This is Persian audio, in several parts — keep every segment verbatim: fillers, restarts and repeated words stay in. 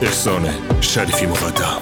احسان شریفی مقدم.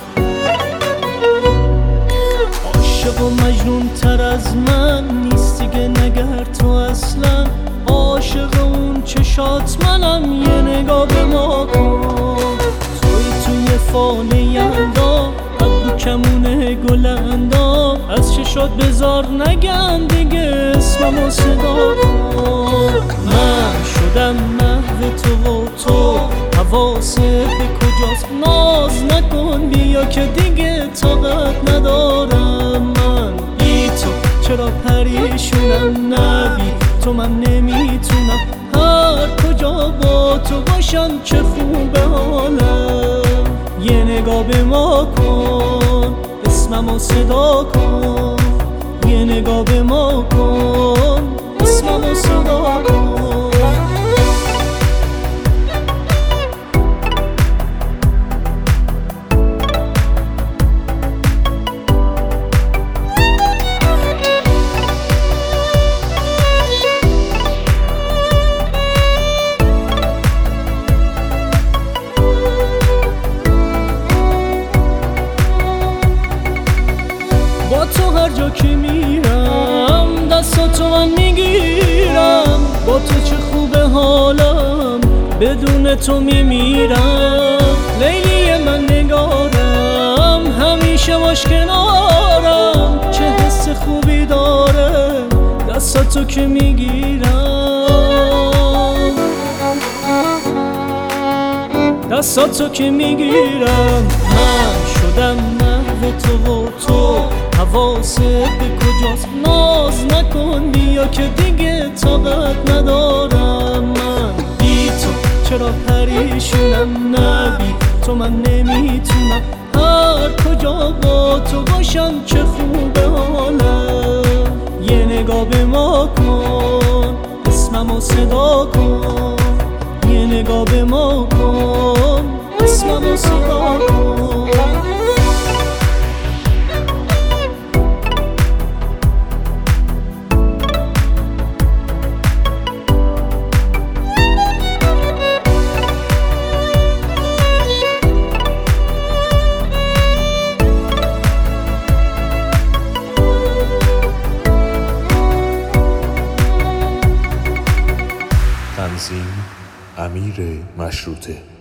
عاشق و مجنون تر از من نیست دیگه نگر تو اصلا. عاشق اون چشات منم، یه نگاه به ما کن. توی توی فانه یلدا، قد کمونه گل اندام. از چشات بذار نگم دیگه اسممو صدا کن. من شدم محو تو و تو حواست به کجاست. ناز نکن بیا که دیگه طاقت ندارم. من بی تو چرا پریشونم، نبی تو من نمیتونم. هر کجا با تو باشم چه خوبه حالم. یه نگاه به ما کن، اسممو صدا کن. یه نگاه به ما کن، اسممو صدا کن. با تو هر جا که میرم دستاتو من میگیرم. با تو چه خوبه حالم، بدون تو میمیرم. لیلی من نگارم، همیشه باش کنارم. چه حس خوبی داره دستاتو که میگیرم. دستاتو که میگیرم. من شدم محو تو و تو حواست به کجاست. ناز نکن بیا که دیگه طاقت ندارم. من بی تو چرا پریشونم، نبی تو من نمیتونم. هر کجا با تو باشم چه خوبه حالم. یه نگاه به ما کن، اسممو صدا کن. یه نگاه به ما کن، اسممو صدا کن. تنظیم امیر مشروطه.